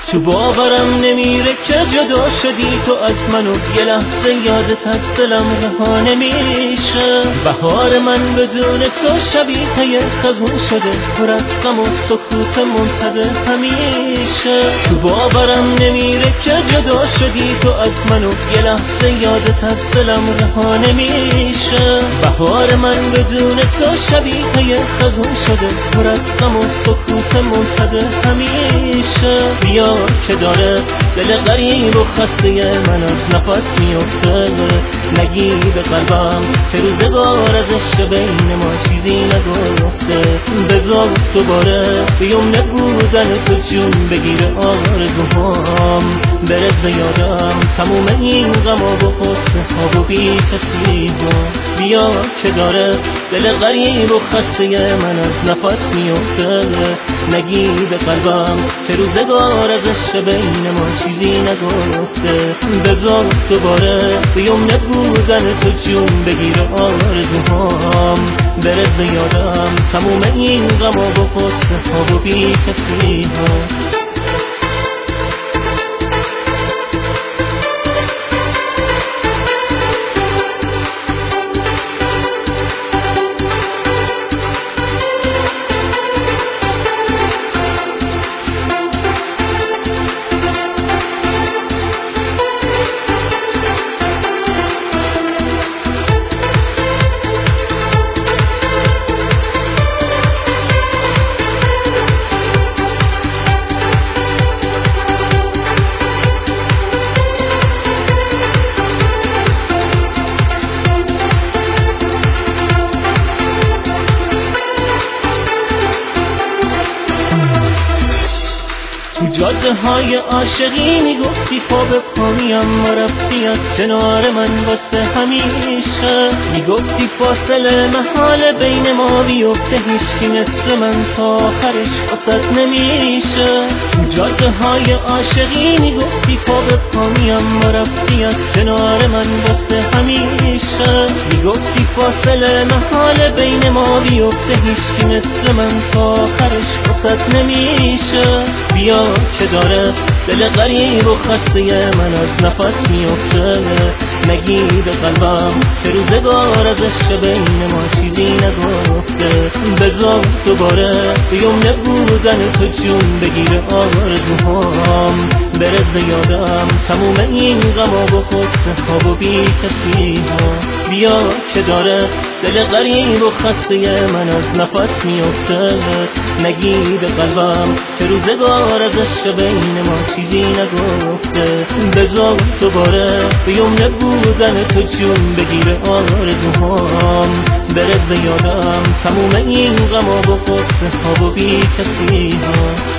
تو باورم نمیره که جدا شدی تو از منو، یه لحظه یادت از دلم رها نمیشه. بهار من بدون تو شبیه خزون شده، پر از غم و سکوت منتظر همیشه. تو باورم نمیره که جدا شدی تو از منو، یه لحظه یادت از دلم رها نمیشه. بهار من بدون تو شبیه خزون شده، پر از غم و سکوت منتظر همیشه. بیا که داره دل غریب و خسته من از نفس میفته، نگی به قلبم که روزگار از عشق بین ما چیزی نگفته. بذار دوباره بیام نبودن تو جون بگیره آرزوهام، برسه یادم تموم این غم و غصه ها و بی کسی ها. بیا که داره دل غریب و خسته من از نفس میفته، نگی به قلبم که روزگار از عشق بین ما چیزی نگفته. بذار دوباره بیام نبودن تو جون بگیره آرزوهام، برسه یادم تموم این غم و غصه ها و بی کسی ها. جاده های عاشقی میگفتی پا به پا میام، رفتی از کنار من واسه همیشه. میگفتی فاصله محال بین ما بیفته، هیچکی مثل من تا آخرش واسط نمیشه. جاده های عاشقی میگفتی پا به پا میام، رفتی از کنار من واسه همیشه. میگفتی فاصله محال بین ما بیفته، هیچکی مثل من تا آخرش واسط نمیشه. بیا که داره دل غریب و خسته من از نفس میفته، نگی به قلبم که روزگار از عشق بین ما چیزی نگفته. بذار دوباره بیام نبودن تو جون بگیره آرزوهام، برسه یادم تموم این غم و غصه ها و بی کسی ها. بیا که داره دل غریب و خسته من از نفس میفته، نگی به قلبم که روزگار از عشق بین ما چیزی نگفته. بذار دوباره بیام نبودن تو جون بگیره آرزوهام، برسه یادم تموم این غم و غصه ها و بی کسی ها.